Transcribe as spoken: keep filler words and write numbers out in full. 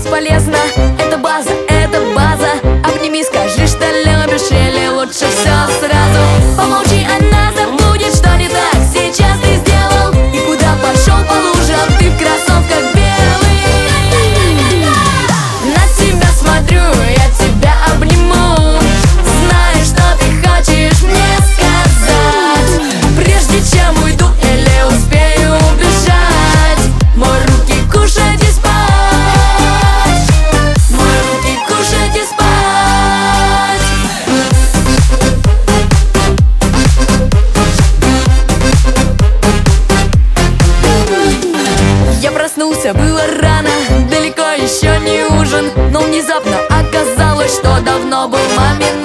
бесполезно. Это база, это база. Обними, скажи, что любишь, или лучше все сразу. Помолчи, она забудет, что не так сейчас ты сделал. И куда пошел по лужам, ты в кроссовках белый. На тебя смотрю, я тебя обниму. Знаешь, что ты хочешь мне сказать, прежде чем уйду или успею убежать. Мой руки кушать и спать, мой руки кушать и спать. Я проснулся, было рано, далеко еще не ужин, но внезапно оказалось, что давно был момент